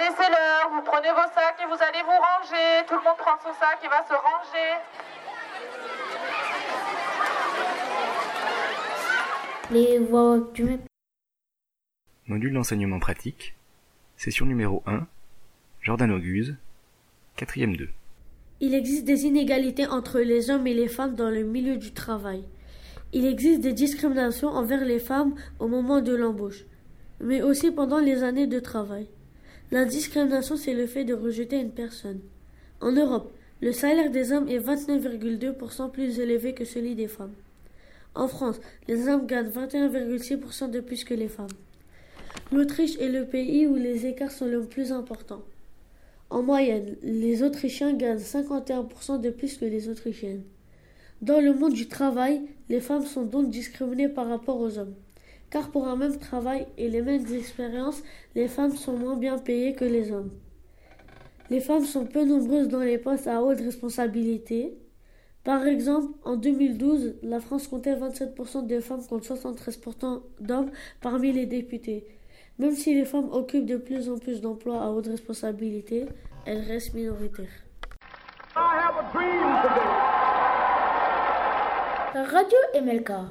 c'est l'heure, vous prenez vos sacs et vous allez vous ranger. Tout le monde prend son sac et va se ranger. Les voix du MEP. Module d'enseignement pratique, session numéro 1, Jordan Auguste, 4e 2. Il existe des inégalités entre les hommes et les femmes dans le milieu du travail. Il existe des discriminations envers les femmes au moment de l'embauche, mais aussi pendant les années de travail. La discrimination, c'est le fait de rejeter une personne. En Europe, le salaire des hommes est 29,2% plus élevé que celui des femmes. En France, les hommes gagnent 21,6% de plus que les femmes. L'Autriche est le pays où les écarts sont le plus importants. En moyenne, les Autrichiens gagnent 51% de plus que les Autrichiennes. Dans le monde du travail, les femmes sont donc discriminées par rapport aux hommes. Car pour un même travail et les mêmes expériences, les femmes sont moins bien payées que les hommes. Les femmes sont peu nombreuses dans les postes à haute responsabilité. Par exemple, en 2012, la France comptait 27% de femmes contre 73% d'hommes parmi les députés. Même si les femmes occupent de plus en plus d'emplois à haute responsabilité, elles restent minoritaires. Radio MLK.